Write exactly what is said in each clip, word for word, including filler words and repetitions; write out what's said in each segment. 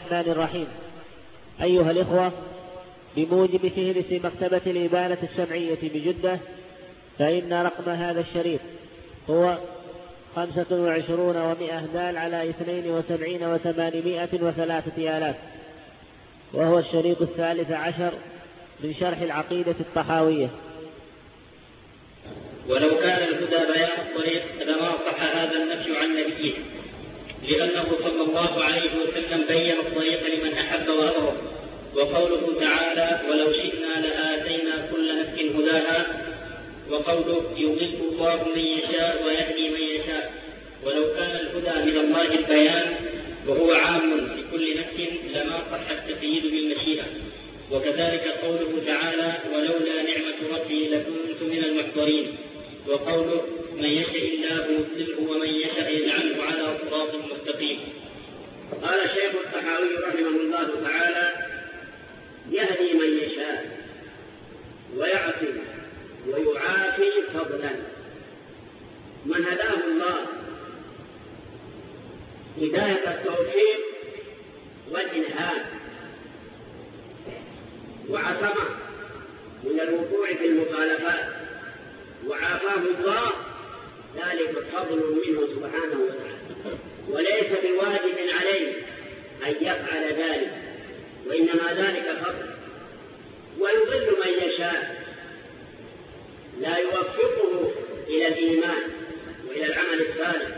الرحمن الرحيم. أيها الإخوة، بموجب فهرس مكتبة الإبانة الشمعية بجدة، فإن رقم هذا الشريط هو خمسة وعشرون ومئة دال على اثنين وسبعين وثمانمائة وثلاثة آلاف، وهو الشريط الثالث عشر من شرح العقيدة الطحاوية. ولو كان الهدى بيان الطريق لما صح هذا النفي عن نبيه، لأنه صلى الله عليه وسلم بين الطريق لمن أحب وأمره. وقوله تعالى: ولو شئنا لآتينا كل نفس هداها، وقوله: يضل الله من يشاء ويهدي من يشاء. ولو كان الهدى من الله البيان وهو عام لكل نفس لما صح التقييد بالمشيئة. وكذلك قوله تعالى: ولولا نعمة ربي لكنت من المحضرين. وقوله: من يشاء الله يضلله ومن يشاء يجعله على صراط مستقيم. قال الشيخ الطحاوي رحمه الله تعالى: يهدي من يشاء ويعصي ويعافي فضلا. من هداه الله هداية التوفيق والإلهام وعصمه من الوقوع في المخالفات وعافاه الله، ذلك فضل منه سبحانه وتعالى، وليس بواجب عليه أن يفعل ذلك، وإنما ذلك فضل. ويضل من يشاء، لا يوفقه إلى الإيمان وإلى العمل الصالح،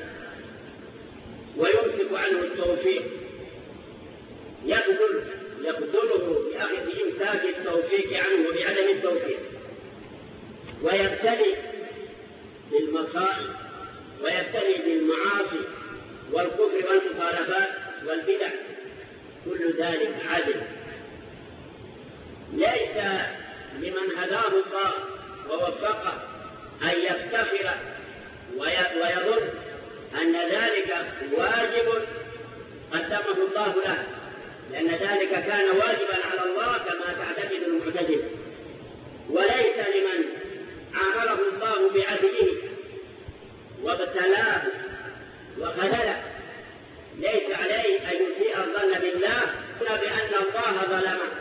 ويمسك عنه التوفيق، يقتل يقتله بإمساك التوفيق عنه وبعدم التوفيق، ويبتلي بالمصائب ويبتلي بالمعاصي والكفر والمخالفات والبدع. كل ذلك عدل. ليس لمن هداه الله ووفقه أن يفتخر ويظن أن ذلك واجب قدمه الله له، لأن ذلك كان واجبا على الله كما تعتقد المعتزلة. وليس لمن عامله الله بعدله وابتلاه وخذله، ليس عليه أن يسيء الظن بالله بأن الله ظلمه.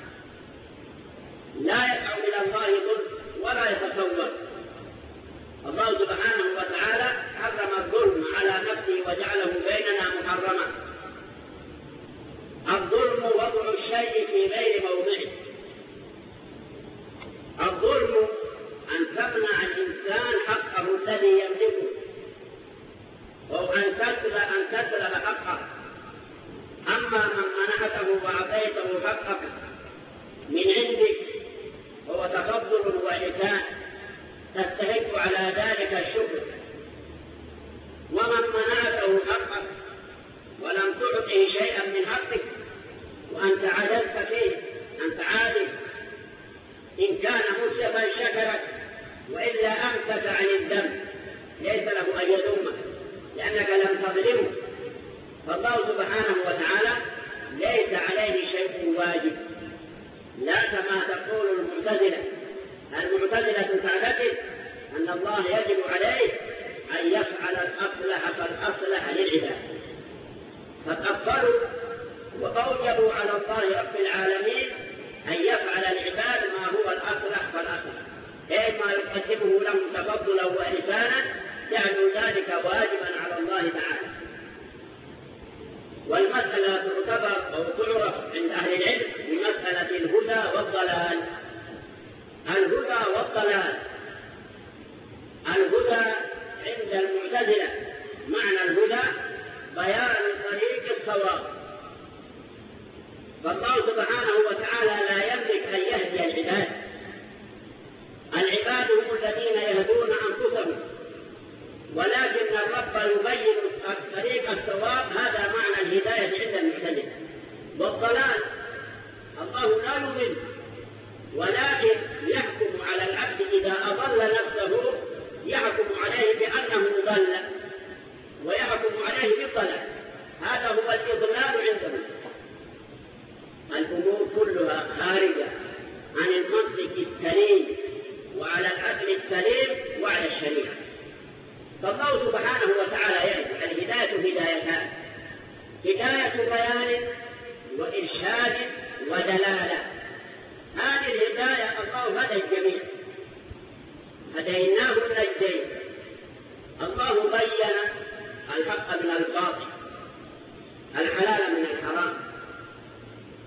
لا يدعو إلى الله ظلم ولا يتصور. الله سبحانه وتعالى حرم الظلم على نفسه وجعله بيننا محرما. الظلم وضع الشيء في غير موضعه. الظلم أن تمنع الإنسان حقه الذي يملكه، أو أن تسلب أن تسلب حقه. أما من منعته وأعطيته حقك من عندك هو تفضل وإحسان تستحق على ذلك الشكر. ومن منعته حقك ولم تعطه شيئا من حقك وأنت عجزت فيه أنت عادل، إن كان مسلما شكرك، وإلا أمسك عن الذنب، ليس له أن يذمك لأنك لم تظلمه. فالله سبحانه وتعالى ليس عليه شيء واجب، لا كما تقول المعتزلة. المعتزلة تعتقد أن الله يجب عليه أن يفعل الأصلح فالأصلح للعباد، فكفروا وأوجبوا على الله رب العالمين أن يفعل العباد ما هو الأصلح فالأصلح، أي ما يقدمه لهم تفضلا وإحسانا، جعلوا ذلك واجبا على الله تعالى. والمسألة تعتبر أو تعرف عند أهل العلم بمسألة الهدى والضلال. الهدى والضلال. الهدى عند المعتزلة معنى الهدى بيان طريق الصواب، فالله سبحانه وتعالى لا يملك أن يهدي العباد. العباد هم الذين يهدون أنفسهم، ولكن الرب يبين طريق الصواب. هذا معنى الهداية عند المعتزلة. والضلال الله لا يضل، ولكن يحكم على العبد إذا أضل نفسه، يحكم عليه بأنه ضل ويحكم عليه بالضلال. هذا هو الإضلال عندهم. الأمور كلها خارجة عن المنطق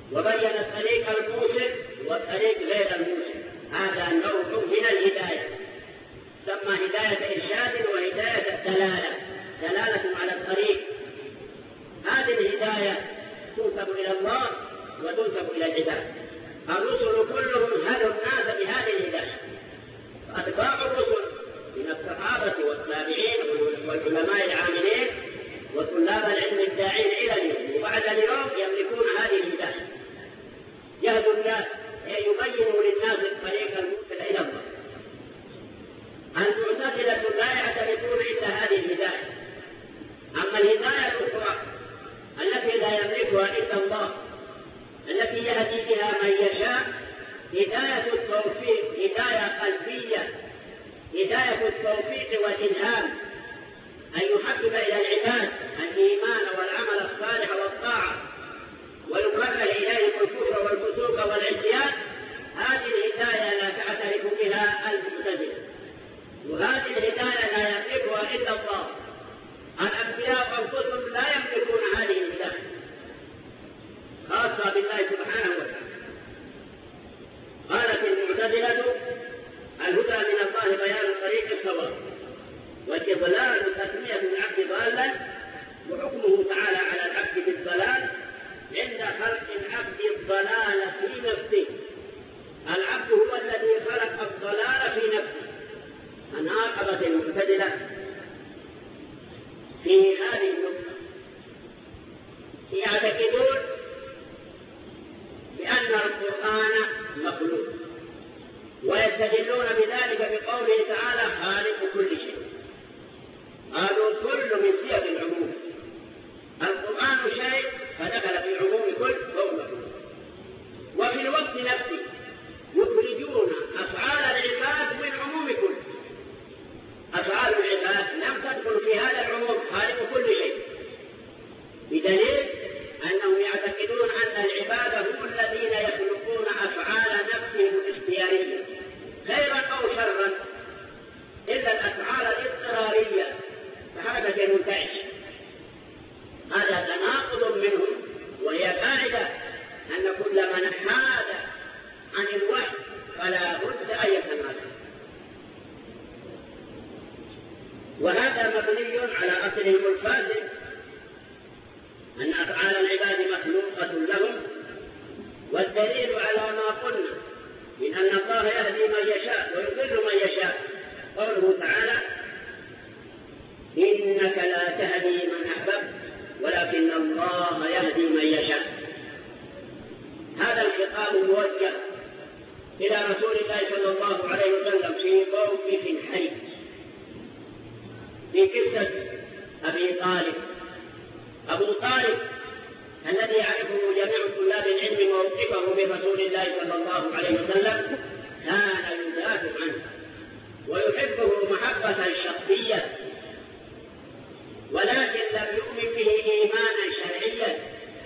وبين الطريق الموصل والطريق غير الموصل. هذا نوع من الهداية، سمى هداية إرشاد وهداية دلالة، دلالة على الطريق. هذه الهداية تنسب إلى الله وتنسب إلى العباد. الرسل كلهم هدوا الناس بهذه الهداية، فأتباع الرسل من الصحابة والتابعين والعلماء العاملين وطلاب العلم الداعين إلى اليوم وبعد اليوم يملكون هذه الهداية، يهدوا الناس يبينوا للناس الطريق الموصل إلى الله. المعتزلة لا يعترفون إلا هذه الهداية. أما الهداية الأخرى التي لا يملكها إلا الله، التي يهدي بها من يشاء، هداية التوفيق، هداية قلبية، هداية التوفيق والإلهام، أن يحبب إلى العباد الإيمان والعمل الصالح والطاعة ويكره إليه الكفر والفسوق والعصيان. هذه الهداية لا تعترف بها المعتزلة، وهذه الهداية لا يملكها إلا الله. الأنبياء أنفسهم لا يملكون هذه الهداية، خاصة بالله سبحانه وتعالى. قالت المعتزلة: الهدى من الله بيان طريق الصواب، والإضلال تسمية العبد ضالا، وحكمه تعالى على العبد بالضلال عند خلق العبد الضلال في نفسه. العبد هو الذي خلق الضلال في نفسه. من عاقبت المعتزلة في هذه النقطة يعتقدون بأن القرآن مخلوق، ويستدلون بذلك بقوله تعالى: خالق كل شيء. قالوا كل من صيغ العموم، القرآن شيء فدخل في عموم كل فهو مخلوق. وفي الوقت نفسه يخرجون أفعال العباد من عموم كل. أفعال العباد لم تدخل في هذا العموم، خالق كل شيء، بدليل أنهم يعتقدون أن العباد هم الذين يخلقون أفعال نفسهم الاختيارية خيرا أو شرا، إلا الأفعال الاضطرارية كحركة المنتعش. هذا تناقض منهم، وهي قاعدة أن كل من حاد عن الوحي فلا بد أن يتناقض. وهذا مبني على أصلهم الفاسد، أن أفعال العباد مخلوقة لهم. والدليل على ما قلنا من أن الله يهدي من يشاء ويضل من يشاء قوله تعالى: إنك لا تهدي من أحببت ولكن الله يهدي من يشاء. هذا الخطاب موجه إلى رسول الله صلى الله عليه وسلم في موقف حي، في قصة أبي طالب. أبو طالب الذي يعرفه جميع طلاب العلم موقفه برسول الله صلى الله عليه وسلم كان يدافع عنه ويحبه محبة شخصية، ولكن لم يؤمن به إيمانا شرعيا.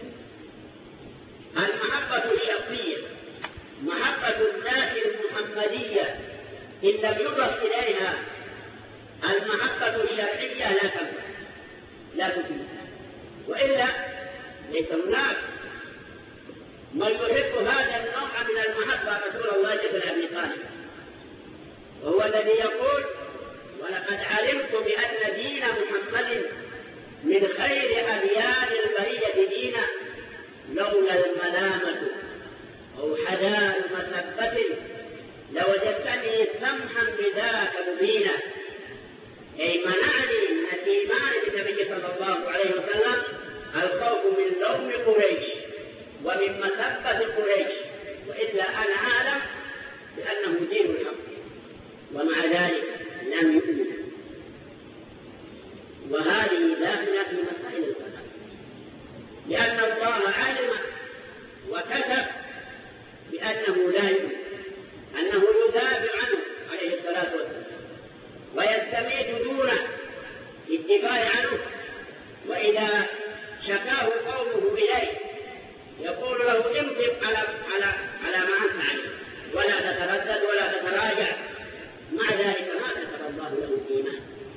المحبة الشخصية محبة الذات المحمدية إن لم يضف إليها المحبة الشرعية لا تنفع، لا تفيد. وإلا ليس هناك من يحب هذا النوع من المحبة رسول الله بن أبي طالب، وهو الذي يقول: ولقد علمت بأن دين محمد من خير أديان البرية دينا، لولا الملامة أو حدان مسبة لوجدتني سمحا بذاك مبينا. أي منعني من الإيمان بالنبي صلى الله عليه وسلم الخوف من لوم قريش ومن مسبة قريش، وإلا أنا أعلم بأنه دين الحق، ومع ذلك لم يؤمن. وهذه داخلة في مسائل القدر، لأن الله علم وكتب بأنه لا يؤمن، أنه يدافع عنه عليه الصلاة والسلام ويستميت دونه في الدفاع عنه. وإذا شكاه قومه إليه يقول له: انطق على على على ما أنت عليه ولا تتردد ولا تتراجع. مع ذلك ما كتب الله له الإيمان.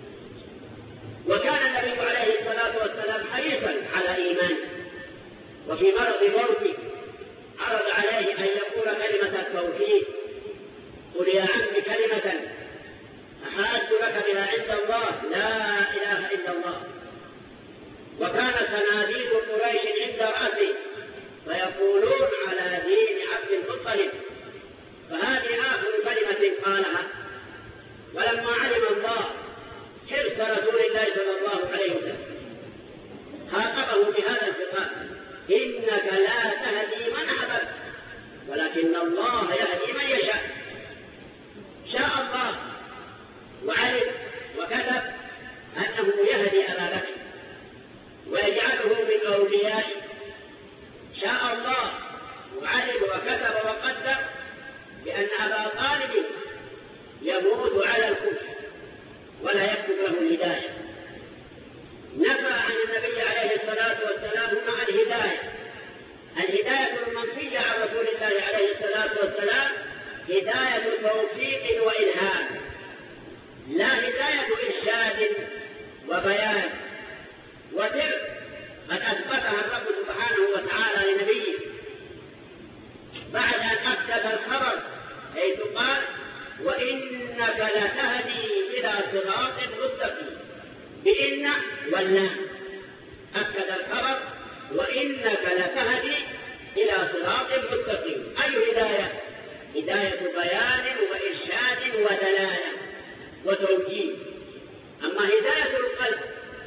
وكان النبي عليه الصلاة والسلام حريصا على إيمانه، وفي مرض موته عرض عليه أن يقول كلمة التوحيد قل يا عم كلمة أحاج لك بها عند الله لا إله إلا الله. وكان صناديد قريش عند رأسه فيقولون على دين عبد المطلب، فهذه آخر كلمة قالها. ولما علم الله حرص رسول الله صلى الله عليه وسلم خاطبه بهذا الخطاب: إنك لا تهدي من أحببت ولكن الله يهدي من يشاء. شاء الله وعلم وكتب أنه يهدي أبا بكر ويجعله من أوليائه. شاء الله وعلم وكتب وقدر بأن أبا طالب يموت على الكفر ولا يكتب له الهداية. نفى عن النبي عليه الصلاة والسلام مع الهداية. الهداية المنفية عن رسول الله عليه الصلاة والسلام هداية توفيق وإلهام، لا هداية إرشاد وبيان وترك قد أثبتها الرب سبحانه وتعالى لنبيه بعد أن أكد الخبر، حيث قال: وإنك لتهدي إلى صراط مستقيم. بإن واللام أكد الخبر: وإنك لتهدي إلى صراط مستقيم. أي هداية؟ هداية بيان وإرشاد ودلالة وتوجيه. أما هداية القلب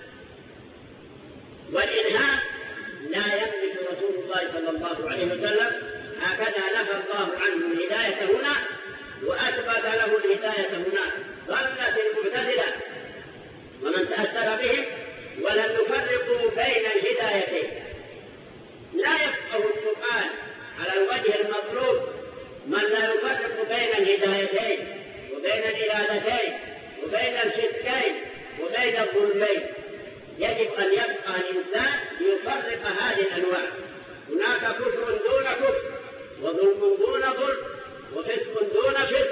والإلهام لا يملك رسول الله صلى الله عليه وسلم. هكذا نفى الله عنه الهداية هنا وأثبت له الهداية هناك. ظلت المعتزلة ومن تأثر بهم ولم يفرقوا بين الهدايتين. لا يفقه السؤال على الوجه المطلوب من لا يفرق بين الهدايتين وبين الإرادتين وبين الشركين وبين الظلمين. يجب أن يبقى الإنسان ليفرق هذه الأنواع. هناك كفر دون كفر، وظلم دون ظلم، وفسق دون فسق،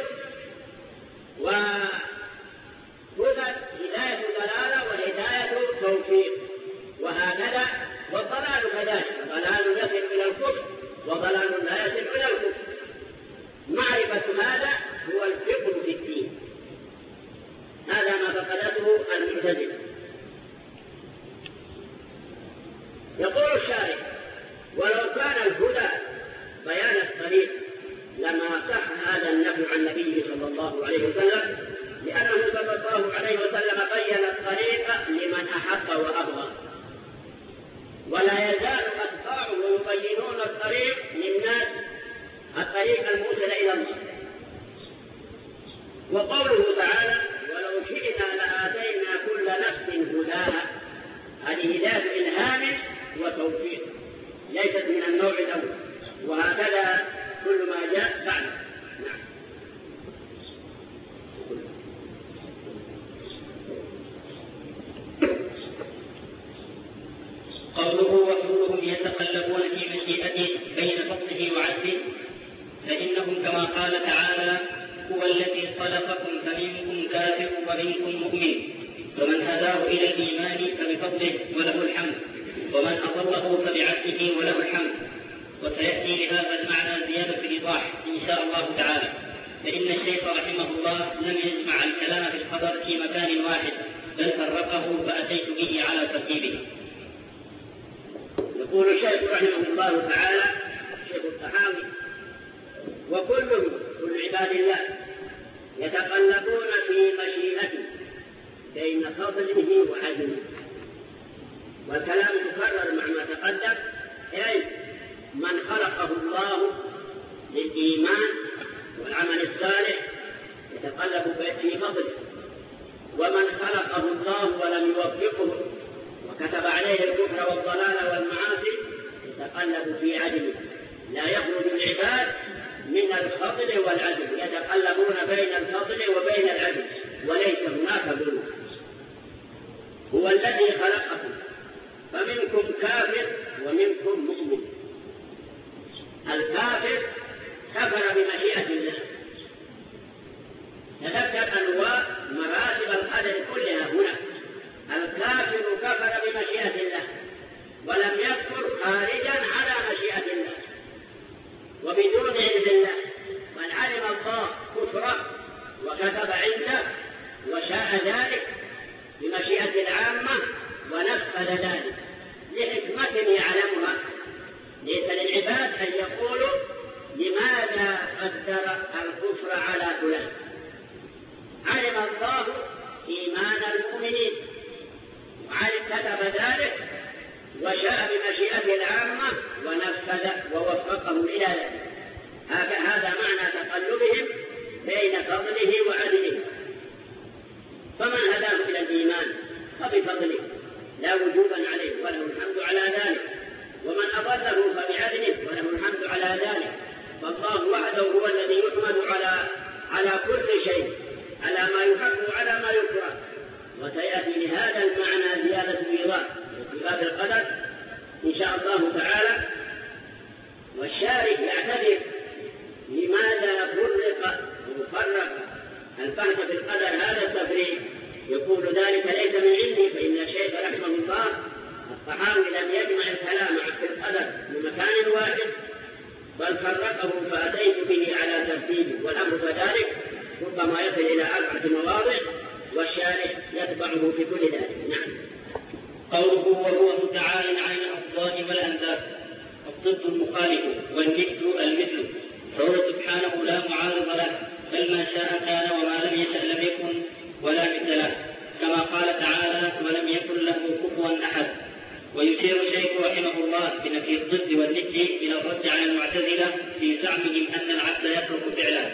وهدى هداية ضلالة وهداية توفيق، وهكذا. والضلال كذلك، ضلال يصل إلى الكفر وضلال لا يصل إلى الكفر. معرفة هذا هو الفقه في الدين. هذا ما فقدته المعتزلة. يقول الشارع: ولو كان الهدى بيان الطريق لما صح هذا النفي عن النبي صلى الله عليه وسلم، لأنه صلى الله عليه وسلم بين الطريق لمن أحب وأبغى، ولا يزال أتباعه يبينون الطريق للناس، الطريق الموصل إلى الله. وقوله تعالى: ولو شئنا لآتينا كل نفس هداها، هذه هداية إلهام وتوفيق، ليست من النوع الأول. وهكذا كل ما جاء بعد. نعم. قوله: وكلهم يتقلبون في مشيئته بين فضله وعدله، فإنهم كما قال تعالى: هو الذي خلقكم فمنكم كافر ومنكم مؤمن، فمن هداه إلى الإيمان فبفضله وله الحمد، ومن أضله فبعدله وله الحمد. وسيأتي لهذا المعنى زيادة الإيضاح إن شاء الله تعالى، فإن الشيخ رحمه الله لم يجمع الكلام في الخبر في مكان واحد، بل فرقه فأتيت به على ترتيبه. يقول الشيخ رحمه الله تعالى، الشيخ الطحاوي: وكل كل عباد الله يتقلبون في مشيئته بين فضله وعدله. والكلام يكرر مع ما تقدم، أي من خلقه الله للإيمان والعمل الصالح يتقلب في فضله، ومن خلقه الله ولم يوفقه وكتب عليه الكفر والضلال والمعاصي يتقلب في عدله. لا يخرج العباد من الفضل والعدل، يتقلبون بين الفضل وبين العدل، وليس هناك ظلم. هو الذي خلقكم فمنكم كافر ومنكم مؤمن. الكافر كفر بمشيئة الله. تذكر أنواع مراتب القدر كلها هنا. الكافر كفر بمشيئة الله ولم يكفر خارجا على مشيئة الله. أن يقولوا لماذا قدر الكفر على فلان؟ علم الله إيمان المؤمنين وعلم كتب ذلك وشاء بمشيئته العامة ونفذ ووفقهم إلى ذلك. هذا معنى تقلبهم بين فضله وعدله. فمن هداه إلى الإيمان فبفضله لا وجوبا عليه وله الحمد على ذلك، ومن أضله فبعدله وله الحمد على ذلك. فالله وحده هو الذي يحمد على على كل شيء، على ما يحب وعلى ما يكره. وسيأتي لهذا المعنى زيادة إيضاح في باب القدر إن شاء الله تعالى. والشارح يعتذر لماذا فرق وفرق الفهم في القدر هذا التفريق، يقول ذلك ليس من عندي، فإن الشيخ رحمه الله الطحاوي لم يجمع الكلام في القدر بمكان واحد بل فرقه فأتيت به على ترتيبه، والأمر كذلك ربما يصل إلى أربعة مواضع والشارح يتبعه في كل ذلك. نعم. قوله وهو متعال عن الأضداد والأنداد الضد المخالف والند المثل، فهو سبحانه لا معارض له، بل ما شاء كان وما لم يشأ لم يكن ولا مثل له، كما قال تعالى ولم يكن له كفوا أحد. ويشير الشيخ رحمه الله بنفي الضد والند إلى الرد على المعتزلة في زعمهم أن العبد يترك فعله.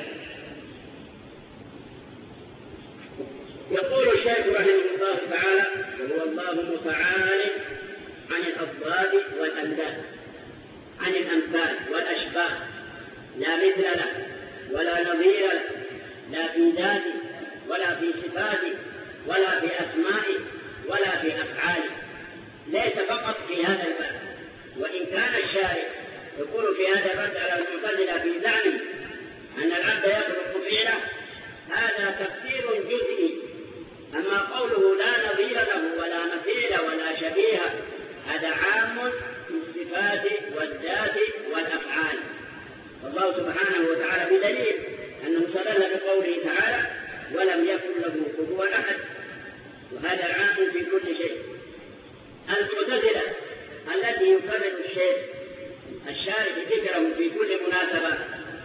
يقول الشيخ رحمه الله تعالى وهو الله متعال عن الأضداد والأنداد، عن الأمثال والأشباه، لا مثل له ولا نظير له، لا في ذاته ولا في صفاته ولا في أسمائه ولا في أفعاله. ليس فقط في هذا الباب، وإن كان الشارع يقول في هذا الرد على المعتزلة في زعمه أن العبد يخلق فعله، هذا تفسير جزئي. أما قوله لا نظير له ولا مثيل ولا شبيه هذا عام في الصفات والذات والأفعال. والله سبحانه وتعالى بدليل أنه استدل بقوله تعالى ولم يكن له كفوا أحد، وهذا عام في كل شيء. المعتزلة التي يكرر الشيخ الشارع ذكره في كل مناسبة،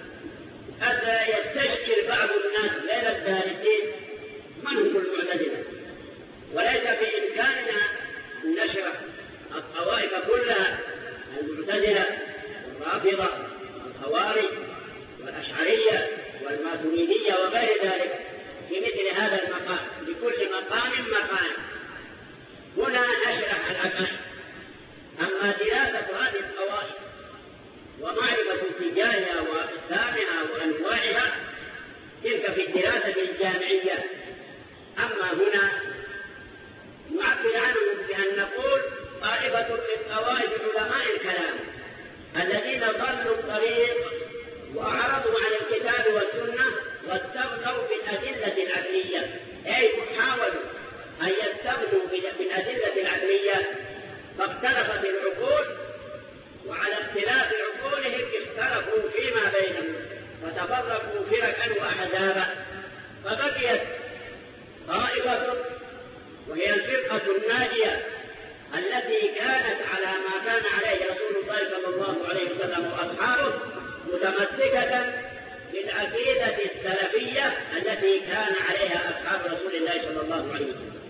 حتى يستشكل بعض الناس غير الدارسين من هم المعتزلة، وليس في إمكاننا أن نشرح الطوائف كلها، المعتزلة والرافضة والخوارج والأشعرية والماتريدية وغير ذلك في مثل هذا المقام، لكل مقام مقام. هنا نشرح الأكل. أما دراسة هذه الطوائف ومعرفة اتجاهها وأقسامها وأنواعها تلك في الدراسة الجامعية. أما هنا نعبر عنهم بأن نقول طائفة من طوائف علماء الكلام الذين ضلوا الطريق وأعرضوا عن الكتاب والسنة واستغنوا بالأدلة العقلية، أي حاولوا أن يستغنوا بالأدلة العقلية، فاختلفت العقول، وعلى اختلاف عقولهم اختلفوا فيما بينهم فتفرقوا فرقا وأحزابا، فبقيت طائفة وهي الفرقة الناجية التي كانت على ما كان عليه رسول الله صلى الله عليه وسلم وأصحابه، متمسكة بالعقيدة السلفية التي كان عليها أصحاب رسول الله صلى الله عليه وسلم،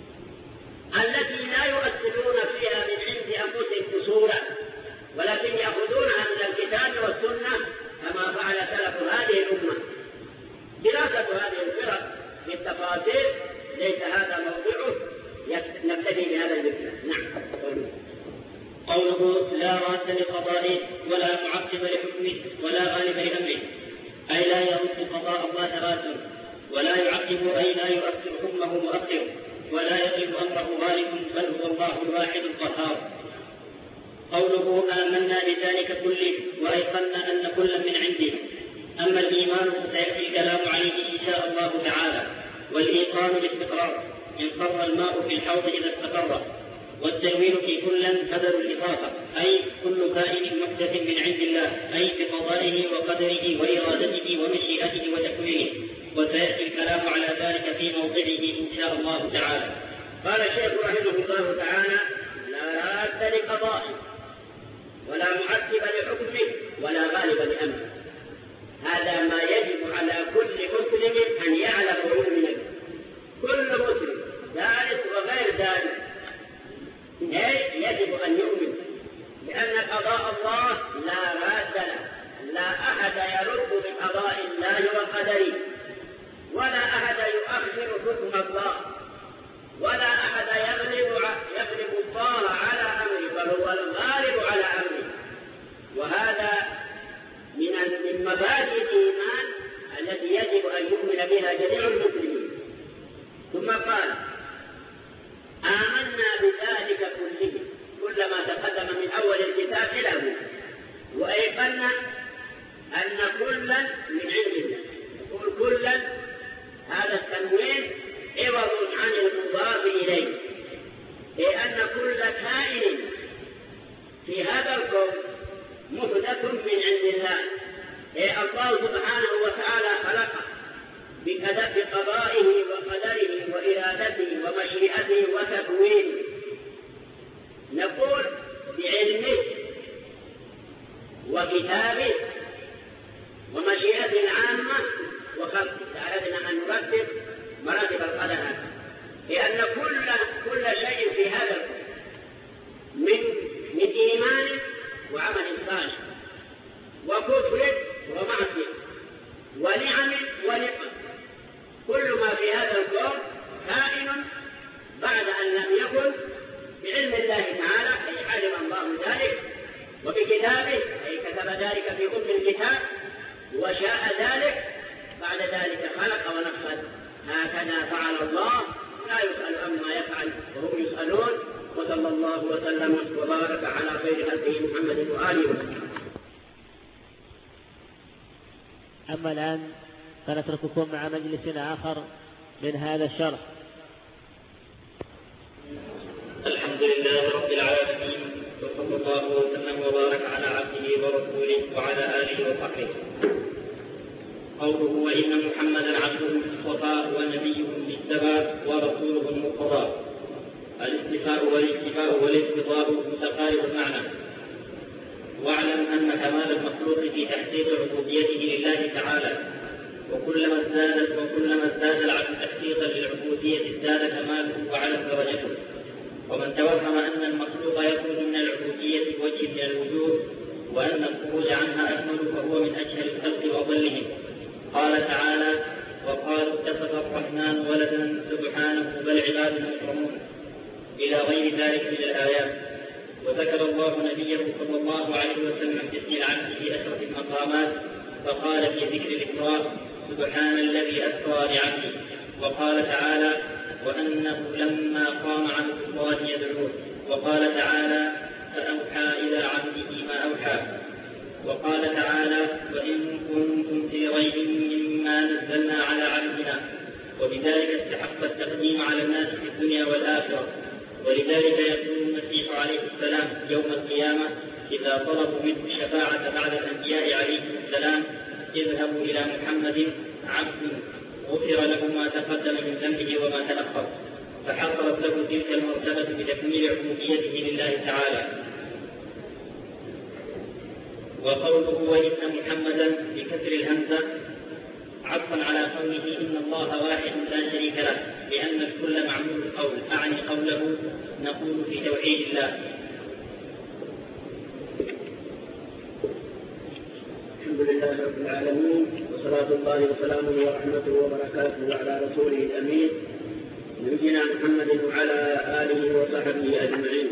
التي لا يؤثرون فيها من عند أنفسهم قصورا، ولكن يأخذونها من الكتاب والسنة كما فعل سلف هذه الأمة. دراسة هذه الفرق بالتفاصيل ليس هذا موضوعه، نبتدي بهذا الذكر. نعم. قوله لا راد لقضائه ولا معقب لحكمه ولا غالب لأمره، أي لا يرد قضاء الله راد، ولا يعقب أي لا يؤخر حكمه مؤخر، ولا يغلب أمره غالب، بل هو الله الواحد القهار. قوله آمنا بذلك كله وأيقنا أن كل من عنده. أما الإيمان فسيأتي الكلام عليه إن شاء الله تعالى. والإيقان الاستقرار، انقر الماء في الحوض إذا استقر. والتنوين في كلا بدل الإضافة، أي كل كائن محدث من عند الله، أي بقضائه وقدره وإرادته ومشيئته وتكوينه. وسيأتي الكلام على ذلك في موضعه إن شاء الله تعالى. قال الشيخ رحمه الله تعالى لا راد لقضائه ولا معقب لحكمه ولا غالب لأمره. هذا ما يجب على كل مسلم أن يعلم ويؤمن به. كل مسلم ذلك وغير ذلك يجب أن يؤمن لأن قضاء الله لا راد له، لا أحد يرد بقضاء الله وقدره، ولا أحد يؤخر حكم الله، ولا أحد يغلب يغلب الله على أمره، بل هو الغالب على أمره. وهذا من من مبادئ الإيمان التي يجب أن يؤمن بها جميع المسلمين. ثم قال: آمنا بذلك كله، كل ما تقدم من أول الكتاب إلى هنا، وأيقنا أن كلا من علم الله. يقول كلا، هذا التنوين عوض عن المضاف إليه، لأن كل كائن في هذا الكون محدث من عند الله. إيه الله سبحانه وتعالى خلقه بقضائه وقدره وإرادته ومشيئته وتكوينه. نقول بعلمه وكتابه ومشيئته العامة وخلقه. أردنا أن نرتب مراتب القدر، لأن كل كل شيء في هذا الكون من من إيمان وعمل صالح وكفر ومعصية ونعم ونقم، كل ما في هذا الكون كائن بعد أن لم يكن بعلم الله تعالى، أي علم الله ذلك، وبكتابه أي كتب ذلك في أم الكتاب، وشاء ذلك بعد ذلك خلق ونفذ. هكذا فعل الله، لا يسأل عما يفعل وهم يسألون. وصلى الله وسلم وبارك على خير خلقه محمد وآله وسلم. أما الآن فنترككم مع مجلس آخر من هذا الشرح. الحمد لله رب العالمين، وصلى الله وسلم وبارك على عبده ورسوله وعلى آله وصحبه. قوله: وإن محمدا عبده المصطفى ونبيه المجتبى ورسوله المقتضى. الاستفاء والاكتفاء والاستضاء متقارب المعنى. واعلم أن كمال المخلوق في تحقيق عبوديته لله تعالى، وكلما ازدادت وكلما ازداد العبد تحقيقا للعبودية ازداد كماله وعلت درجته. ومن توهم أن المخلوق يخرج من العبودية بوجه من الوجوه وأن الخروج عنها أكمل فهو من أجهل الخلق وأضلهم. قال تعالى: وقالوا اتخذ الرحمن ولدا سبحانه بل عباد مكرمون، إلى غير ذلك من الآيات. وذكر الله نبيه صلى الله عليه وسلم باسم العبد في أشرف المقامات، فقال في ذكر الإسراء: سبحان الذي أسرى لعبده. وقال تعالى: وأنه لما قام عن السلطان يدعوه. وقال تعالى: فأوحى إلى عبده ما أوحى. وقال تعالى: وإن كنتم في ريب مما نزلنا على عبدنا. وبذلك استحق التقديم على الناس في الدنيا والآخرة. ولذلك يقول المسيح عليه السلام يوم القيامة إذا طلبوا منه الشفاعة بعد الأنبياء عليهم السلام: اذهبوا إلى محمد عبد غفر له ما تقدم من ذنبه وما تأخر. فحصلت له تلك المرتبة بتكميل عبوديته لله تعالى. وقوله: وإن محمدا بكسر الهمزة عطفا على قوله إن الله واحد لا شريك له، لأن الكل معمول القول، أعني قوله نقول في توحيد الله. الحمد لله رب العالمين، وصلاة الله وسلامه ورحمته وبركاته على رسوله الأمين نبينا محمد وعلى آله وصحبه أجمعين.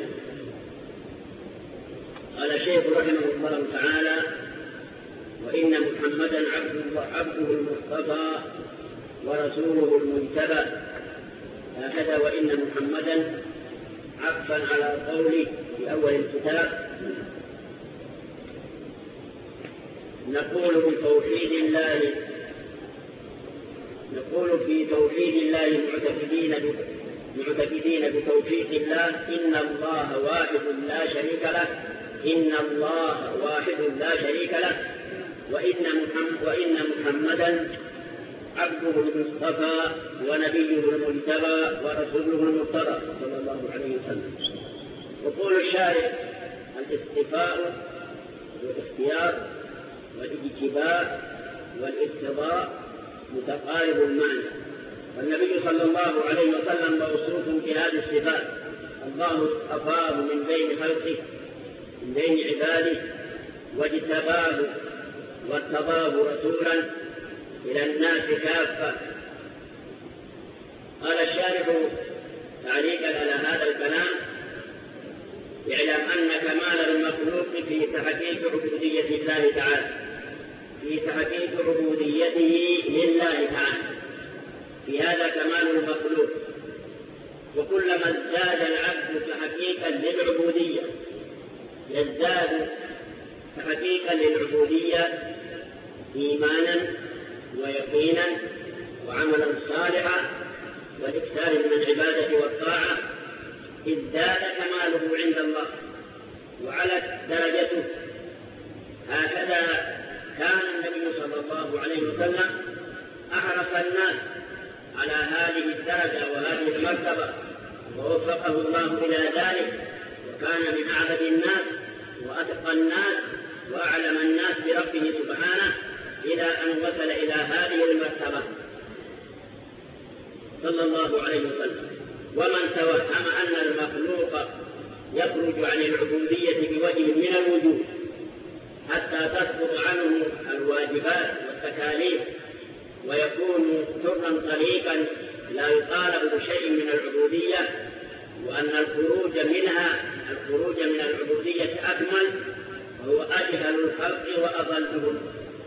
قال الشيخ رحمه الله تعالى: وإن محمدا عبده المصطفى ورسوله المجتبى. هكذا وإن محمدا عطفا على قوله في أول الكتاب. نقول بتوحيد الله نقول في توحيد الله معتقدين معتقدين بتوحيد الله إن الله واحد لا شريك له إن الله واحد لا شريك له وإن محمد وإن محمدا عبده المصطفى ونبيه المجتبى ورسوله المرتضى صلى الله عليه وسلم. يقول الشارع: الاصطفاء والاختيار والاجتباء والاقتضاء متقارب المعنى، والنبي صلى الله عليه وسلم موصوف بهذه الصفات. الله اصطفاه من بين خلقه من بين عباده واجتباه وارتضاه رسولا إلى الناس كافة. قال الشارح تعليقا على هذا الكلام: اعلم أن كمال المخلوق في تحقيق عبودية الله تعالى في تحقيق عبوديته لله تعالى، في هذا كمال المخلوق. وكلما ازداد العبد تحقيقا للعبودية يزداد تحقيقا للعبودية إيمانا ويقينا وعملا صالحا والإكثار من العبادة والطاعة، ازداد كماله عند الله وعلت درجته. هكذا كان النبي صلى الله عليه وسلم أحرص الناس على هذه الدرجة وهذه المرتبة، ووفقه الله إلى ذلك، وكان من أعبد الناس وأتقى الناس وأعلم الناس بربه سبحانه إلى أن وصل إلى هذه المرتبة صلى الله عليه وسلم. ومن توهم أن المخلوق يخرج عن العبودية بوجه من الوجوه حتى تسقط عنه الواجبات والتكاليف ويكون حرا طليقا لا يطالب بشيء من العبودية، وأن الخروج منها الخروج من العبودية أكمل، وهو أجهل الخلق وأضلهم.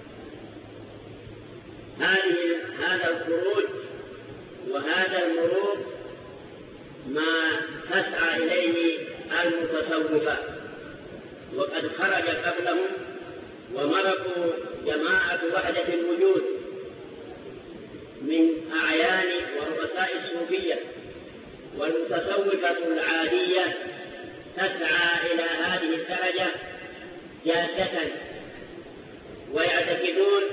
هذه هذا الخروج وهذا المرور ما تسعى إليه المتصوفة، وقد خرج قبلهم ومرقوا جماعة وحدة الوجود من أعيان ورؤساء الصوفية، والمتصوفة العادية تسعى إلى هذه الدرجة جادة، ويعتقدون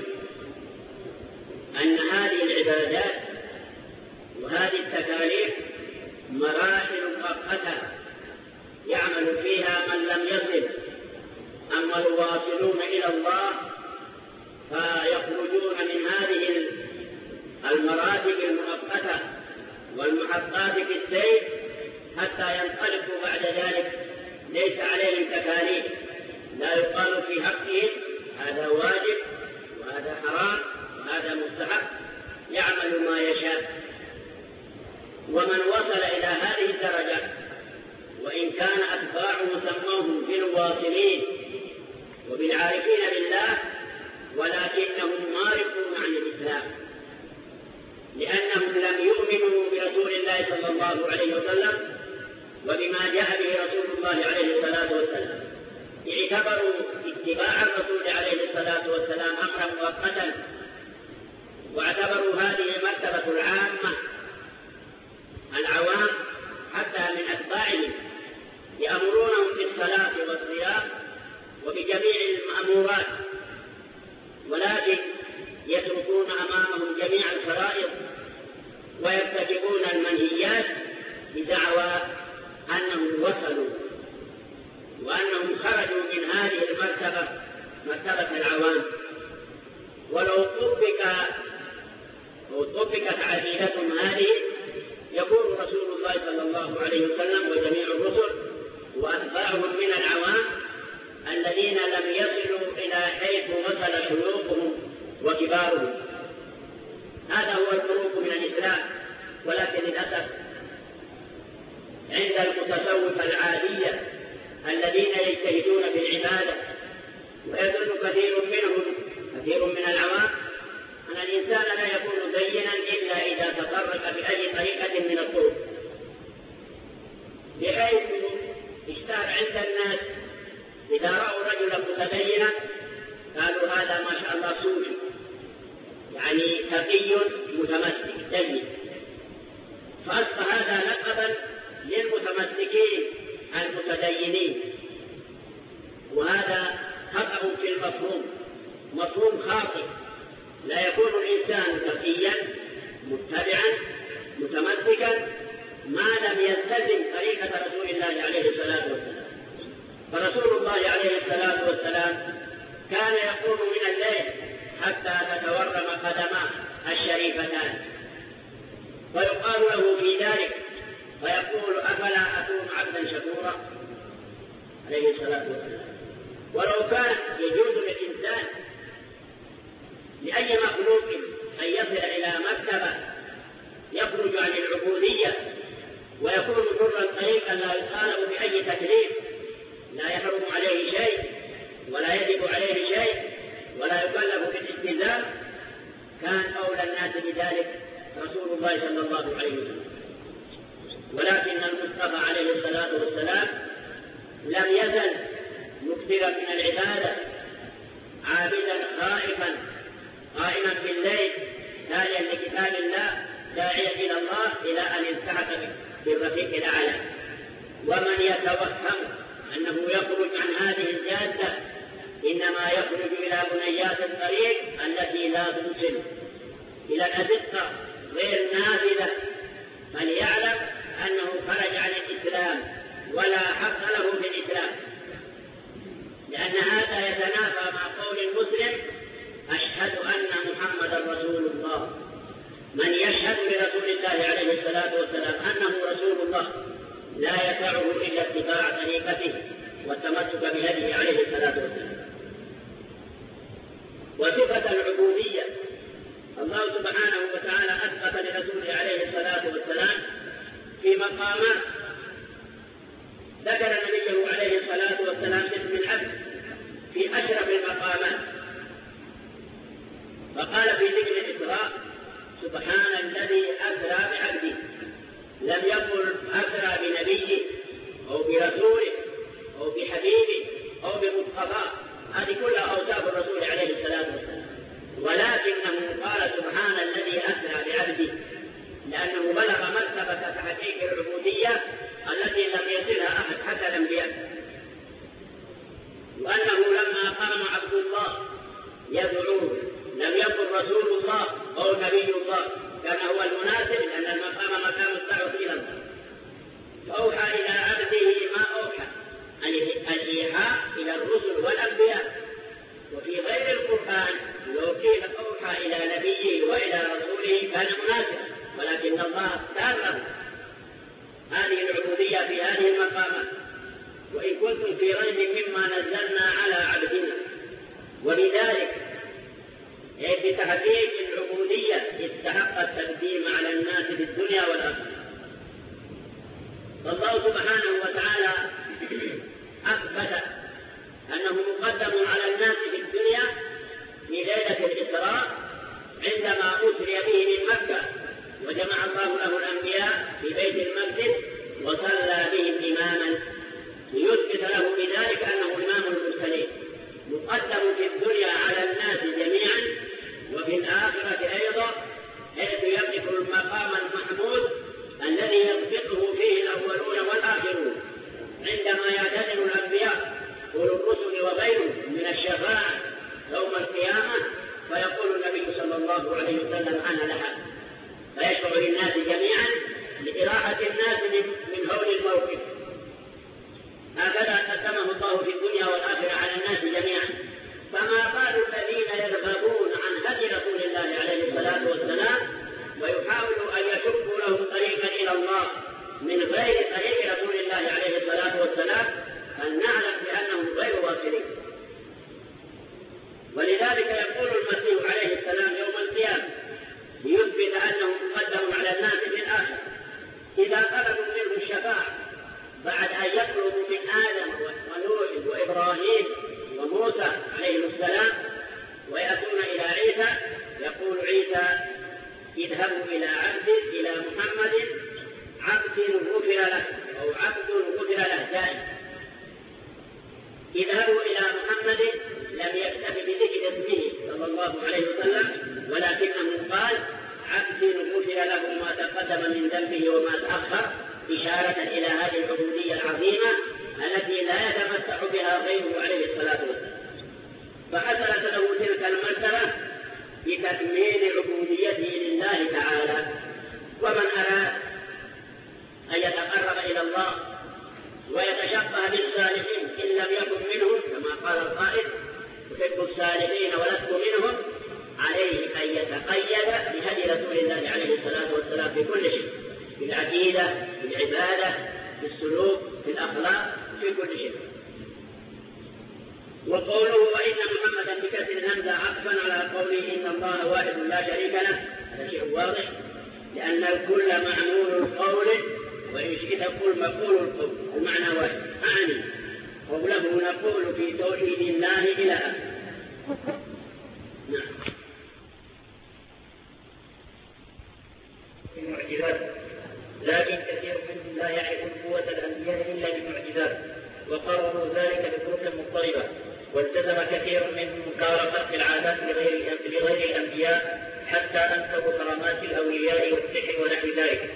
أن هذه العبادات وهذه التكاليف مراحل مؤقتة يعمل فيها من لم يصل. أما الواصلون إلى الله فيخرجون من هذه المراتب المؤقتة والمحطات في السير حتى ينطلقوا بعد ذلك ليس عليهم تكاليف، لا يقال في حقهم هذا واجب وهذا حرام وهذا مستحب، يعمل ما يشاء. ومن وصل إلى هذه الدرجة وإن كان أتباعه سموهم بالواصلين وبالعارفين بالله، ولكنهم مارقون عن الإسلام، لأنهم لم يؤمنوا برسول الله صلى الله عليه وسلم وبما جاء به رسول الله عليه الصلاة والسلام. اعتبروا اتباع الرسول عليه الصلاة والسلام أمرا مؤقتا، واعتبروا هذه المرتبة العامة العوام حتى من أتباعهم يأمرونهم بالصلاة والصيام وبجميع المأمورات، ولكن يتركون أمامهم جميع الفرائض ويرتكبون المنهيات بدعوى أنهم وصلوا وأنهم خرجوا من هذه المرتبة مرتبة العوام. ولو طبق لو طبقت عقيدتهم هذه يكون رسول الله صلى الله عليه وسلم وجميع الرسل وأتباعهم من العوام الذين لم يصلوا إلى حيث وصل شيوخهم وكبارهم. هذا هو الخروج من الإسلام. ولكن للأسف عند المتصوفة العادية الذين يجتهدون في العبادة، ويظن كثير منهم كثير من العوام أن الإنسان لا يكون دينا إلا إذا تطرق بأي طريقة من الطرق، بحيث اشتهر عند الناس إذا رأوا رجلا متدينا قالوا هذا ما شاء الله صوفي، يعني تقي متمسك دين، فأصبح هذا لقبا للمتمسكين المتدينين. وهذا خطأ في المفهوم، مفهوم خاطئ. لا يكون الإنسان تقيا متبعا متمسكا ما لم يلتزم طريقة رسول الله عليه الصلاة والسلام. فرسول كان يقوم من الليل حتى تتورم قدماه الشريفتان، ويقال له في ذلك ويقول أفلا أكون عبدا شكورا عليه الصلاة والسلام. ولو كان يجوز للإنسان لأي مخلوق أن يصل إلى مرتبة يخرج عن العبودية ويكون حرا طريقا لا يطالب بأي تكليف، لا يحرم عليه شيء ولا يجب عليه شيء ولا يكلف بالالتزام، كان أولى الناس بذلك رسول الله صلى الله عليه وسلم. ولكن المصطفى عليه الصلاة والسلام لم يزل مكثرا من العبادة، عابدا خائفا قائما بالليل تاليا لكتاب الله داعيا إلى الله إلى أن التحق بالرفيق الأعلى. ومن يتوهم أنه يخرج عن هذه الجادة إنما يخرج إلى بنيات الطريق التي لا توصل إلى الأزقة غير نافذة، فليعلم أنه خرج عن الإسلام ولا حق له في الإسلام، لأن هذا يتنافى مع قول المسلم أشهد أن محمدا رسول الله. من يشهد لرسول الله عليه الصلاة والسلام أنه رسول الله لا يسعه إلا اتباع طريقته والتمسك بهديه عليه الصلاة والسلام. وصفة العبودية الله سبحانه وتعالى أثبت لرسوله عليه الصلاة والسلام في مقامات، ذكر نبيه عليه الصلاة والسلام اسم العبد في أشرف المقامات، فقال في ذكر الإسراء سبحان الذي أسرى بعبده، لم يقل أسرى بنبيه أو برسوله أو بحبيبه أو بمصطفاه، هذه كلها أوصاف الرسول عليه الصلاة والسلام، ولكنه قال سبحان الذي أسرى بعبده لأنه بلغ مرتبة تحقيق العبودية التي لم يصلها أحد حتى الأنبياء، وأنه لما قام عبد الله يدعوه لم يكن رسول الله أو نبي الله، كان هو المناسب لأن المقام مقام الدعوة إلى الله، فأوحى إلى عبده ما أوحى الإيحاء إلى الرسل والأنبياء. وفي غير القرآن لو قيل أوحى إلى نبيه وإلى رسوله كان مناسبا، ولكن الله اختار هذه العبودية في هذه المقامات. وإن كنتم في ريب مما نزلنا على عبدنا، وبذلك أي بتحقيق العبودية استحق التقديم على الناس في الدنيا والآخرة. فالله سبحانه وتعالى أثبت أنه مقدم على الناس في الدنيا في ليلة الإسراء عندما أسري به من مكة وجمع الله له الأنبياء في بيت المقدس وصلى بهم إماما ليثبت له بذلك أنه إمام المرسلين، مقدم في الدنيا على الناس جميعا وفي الآخرة أيضا، حيث يقف المقام المحمود الذي يسبقه فيه الأولون والآخرون عندما يعتذر الأنبياء أولو الرسل وغيرهم من الشفاعة يوم القيامة، فيقول النبي صلى الله عليه وسلم أنا لها، فيشفع للناس جميعا لإراحة الناس من هول الموقف. هكذا قدمه الله في الدنيا والآخرة على الناس جميعا، فما بال الذين يرغبون عن هدي رسول الله عليه الصلاة والسلام ويحاولوا أن يشقوا لهم طريقا إلى الله من غير طريق رسول الله عليه الصلاة والسلام، فلنعلم بأنهم غير واصلين. ولذلك يقول المسيح عليه السلام يوم القيامة ليثبت أنه مقدم على الناس في الآخرة إذا طلبوا منه الشفاعة بعد أن يطلبوا من آدم ونوح وإبراهيم وموسى عليهم السلام ويأتون إلى عيسى، يقول عيسى اذهبوا إلى عبد إلى محمد عبد غفر له أو عبد غفر له دائما. اذهبوا إلى محمد لم يكتف بذكر اسمه صلى الله عليه وسلم، ولكنه قال عبد غفر له ما تقدم من ذنبه وما تأخر، إشارة إلى هذه العبودية العظيمة التي لا يتمتع بها غيره عليه الصلاة والسلام. فحصلت له تلك المرتبة بتكميل عبوديته لله تعالى. ومن أراد أن يتقرب إلى الله ويتشبه بالصالحين إن لم يكن منهم، كما قال القائل يحب الصالحين ولست منهم عليه أن يتقيد بهدي رسول الله عليه الصلاة والسلام في كل شيء، في العقيدة، في العبادة، في السلوك، في الأخلاق، في كل شيء. وقوله وإن محمدا بكسر الهمزة عطفا على قوله إن الله واحد لا شريك له، هذا شيء واضح، لأن الكل معمول القول وإن شئت قل مقول القول، المعنى واحد. أعني قوله نقول في توحيد الله إلى آخره. نعم. المعجزات، لكن كثير منهم لا يعرف قوة الأنبياء إلا بالمعجزات، وقرروا ذلك بطرق مضطربة، والتزم كثير منهم مكارمة العادات لغير لغير الأنبياء حتى أنسبوا كرامات الأولياء والسحر ونحو ذلك.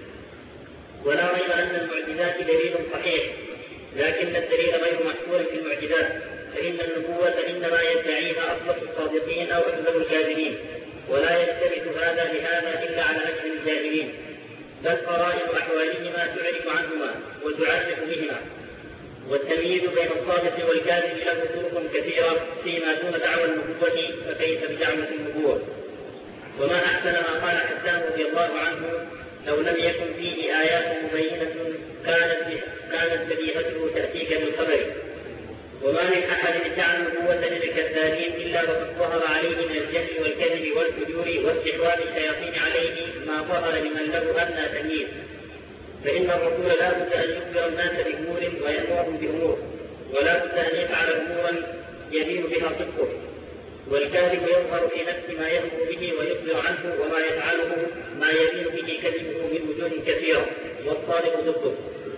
ولا ريب أن المعجزات دليل صحيح، لكن الدليل غير محصور في المعجزات، فإن النبوة إنما يدعيها أصدق الصادقين أو أكذب الكاذبين، ولا يلتبس هذا لهذا إلا على أجل الجاهلين، بل قرائن أحوالهما تعرف عنهما وتعرف بهما. والتمييز بين الصادق والكاذب له طرق كثيرة فيما دون دعوى النبوة، فكيف بدعوة النبوة؟ وما أحسن ما قال حسان رضي الله عنه: لو لم يكن فيه آيات مبينة كانت كانت بديهته تأتيك بالخبر. وما من أحد ادعى النبوة للكذابين إلا وقد ظهر عليه من الجهل والكذب والفجور واستحواذ الشياطين عليه ما ظهر لمن له أدنى تمييز. فإن الرسول لا بد أن يخبر الناس بأمور ويأمرهم بأمور، ولا بد أن يفعل أمورا يبين بها صدقه. والكاذب يظهر في نفس ما يأمر به ويخبر عنه، وما يفعله ما يبين به كذبه من وجوه كثيرة، والصادق ضده.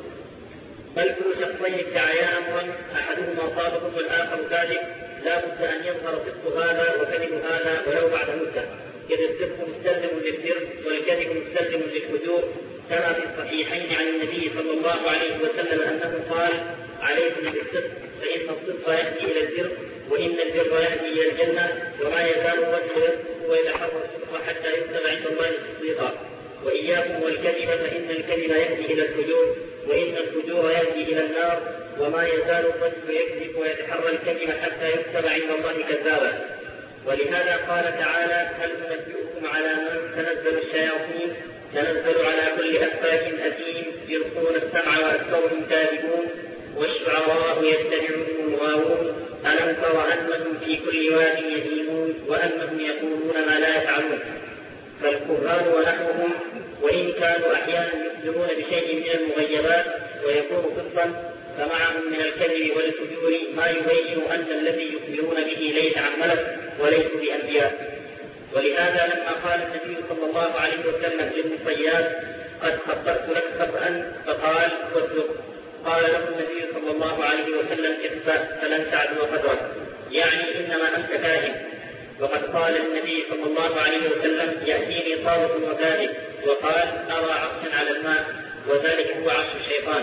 بل كل شخصين ادعيا أمرا أحدهما صادق والآخر كاذب لا بد أن يظهر صدق هذا وكذب هذا ولو بعد مدة، إذ الصدق مستلزم للبر والكذب مستلزم للفجور، كما في الصحيحين عن النبي صلى الله عليه وسلم أنه قال: عليكم بالصدق فإن الصدق يهدي إلى البر، وإن البر يهدي إلى الجنة، وما يزال الرجل يصدق ويتحرى الصدق حتى يكتب عند الله صديقا. وإياكم والكذب فإن الكذب يهدي إلى الفجور، وإن الفجور يهدي إلى النار، وما يزال الرجل يكذب ويتحرى الكذب حتى يكتب عند الله كذابا. ولهذا قال تعالى: هل ننبئكم على من تنزل الشياطين؟ تنزل على كل أفاك أثيم يلقون السمع وأكثرهم كاذبون، والشعراء يتبعهم الغاوون، ألم تر أنهم في كل واد يهيمون وأنهم يقولون ما لا يفعلون. فالكهان ونحوهم وإن كانوا أحيانا يخبرون بشيء من المغيبات ويكون صدقا، فمعهم من الكذب والفجور ما يبين أن الذي يخبرون به ليس عن ملك وليسوا بأنبياء. ولهذا لما قال النبي صلى الله عليه وسلم للمصياد: قد خبرت لك خبأ، فقال: واصدق. قال له النبي صلى الله عليه وسلم: اخفأ فلن تعدو قدرك، يعني إنما أنت كاهن. وقد قال النبي صلى الله عليه وسلم: يأتيني طارق وكاذب، وقال: أرى عرشا على الماء، وذلك هو عرش الشيطان.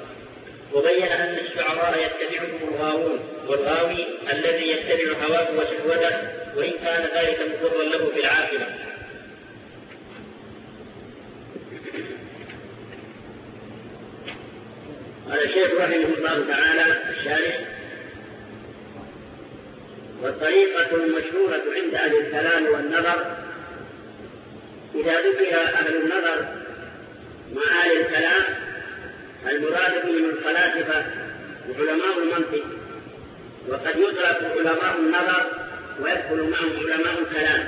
وبين أن الشعراء يتبعهم الغاوون، والغاوي الذي يتبع هواه وشهوته وإن كان ذلك مضرا له في العاقبة. قال الشيخ رحمه الله تعالى الشارح: والطريقة المشهورة عند أهل الكلام والنظر، إذا ذكر أهل النظر مع أهل الكلام المراد بهم الفلاسفة وعلماء المنطق، وقد يدرك علماء النظر ويدخل معهم علماء الكلام.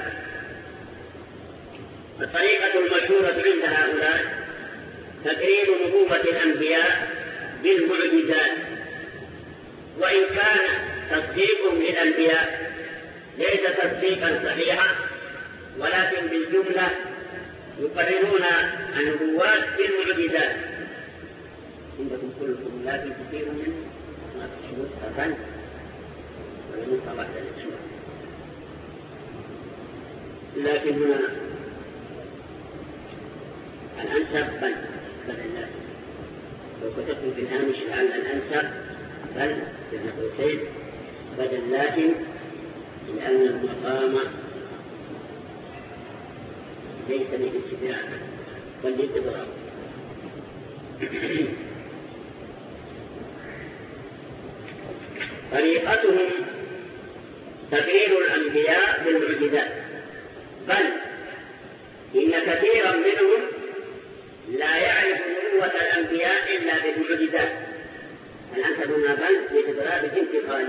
الطريقة المشهورة عند هؤلاء تقرير نبوة الأنبياء بالمعجزات، وإن كان تصديقهم للأنبياء ليس تصديقا صحيحا، ولكن بالجملة يقررون النبوات بالمعجزات. عندكم كلكم لكن كثير منه ما تشهد أفن ولم يصبح للإسلام، لكن هنا الأنسب بل بل لو كتبت في الهامش لعل الأنسب بل ابن قوسين بدل، لكن لأن المقام ليس للاتباع بل للإضراب. طريقتهم تقرير الأنبياء بالمعجزات، بل إن كثيرا منهم لا يعرف نبوة الأنبياء إلا بالمعجزات. الأنسب هنا بل بإضراب انتقالي،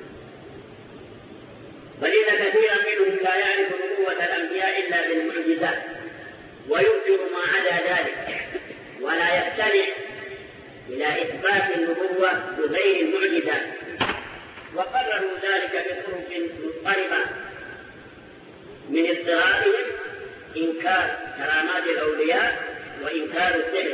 بل إن كثيرا منهم لا يعرف نبوة الأنبياء إلا بالمعجزات وينكر ما عدا ذلك، ولا يقتنع إلى إثبات النبوة بغير المعجزات، وقرروا ذلك بطرق مضطربة من اضطرابهم إنكار كرامات الأولياء وإنكار السحر.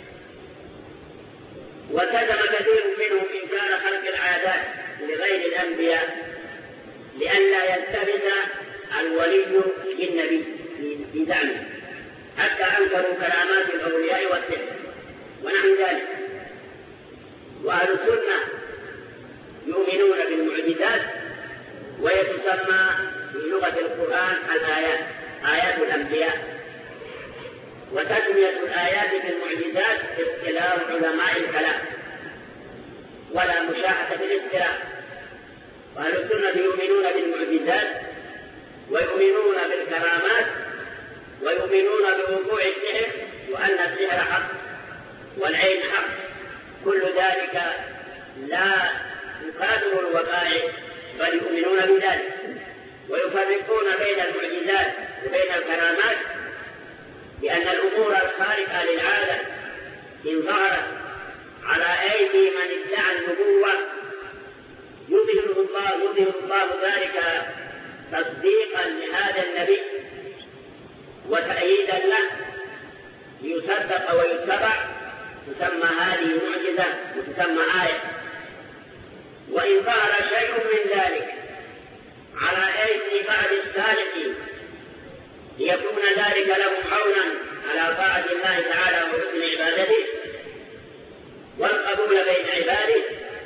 وكتب كثير منهم إنكار خلق العادات لغير الأنبياء لئلا يلتبس الولي بالنبي في زعمه، حتى أنكروا كرامات الأولياء والسحر ونحو ذلك. وأهل السنة يؤمنون بالمعجزات، ويتسمى في لغة القرآن الآيات آيات الأنبياء. وتسمية الآيات بالمعجزات اختلاف علماء الكلام، ولا مشاحة في الاختلاف. وأهل السنة يؤمنون بالمعجزات ويؤمنون بالكرامات ويؤمنون بوقوع السحر وأن السحر حق والعين حق، كل ذلك لا يقادر الوقائع بل يؤمنون بذلك. ويفرقون بين المعجزات وبين الكرامات لأن الأمور الخارقة للعادة إن ظهرت على أيدي من ادعى النبوة يظهر الله يظهر الله ذلك تصديقا لهذا النبي وتأييدا له ليصدق ويتبع، تسمى هذه معجزة وتسمى آية. وإن ظهر شيء من ذلك على أيدي بعض السالكين ليكون ذلك لهم عونا على طاعة الله تعالى وحسن عبادته والقبول بين عباده،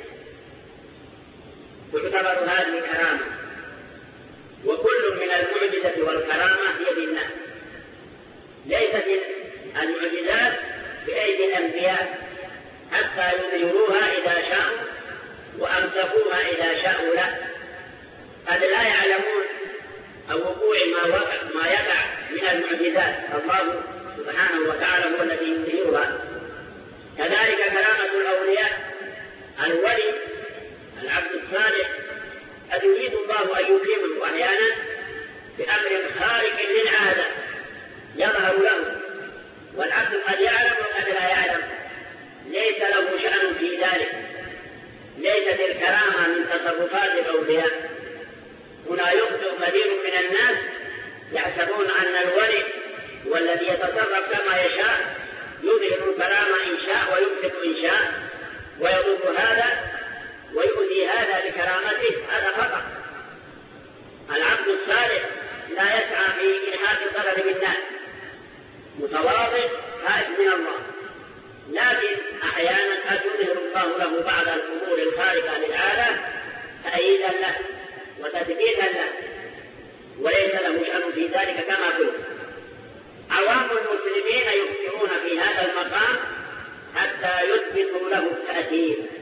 تعتبر هذه كرامة. وكل من المعجزة والكرامة بيد الناس، ليست المعجزات بأيدي الأنبياء حتى يظهروها إذا شاءوا وأمسكوها إذا شاءوا لا، قد لا يعلمون أو وقوع ما وقع ما يقع من المعجزات، الله سبحانه وتعالى هو الذي يظهرها. كذلك كرامة الأولياء، الولي العبد الصالح قد يريد الله أن يكرمه أحيانا بأمر خارق للعادة يظهر له، والعبد قد يعلم وقد لا يعلم، ليس له شأن في ذلك، ليست الكرامة من تصرفات الأولياء. هنا يخطئ كثير من الناس يحسبون أن الولي هو الذي يتصرف كما يشاء، يظهر الكرامة إن شاء ويمسك إن شاء، ويضر هذا ويؤذي هذا بكرامته، هذا خطأ. العبد الصالح لا يسعى في إلحاق الضرر بالناس، متواضع خائف من الله، لكن أحيانا قد يظهر الله له بعض الأمور الخارقة للعادة تأييدا له وتثبيتا له، وليس له شأن في ذلك كما قلت. عوام المسلمين يخطئون في هذا المقام حتى يثبتوا له التأثير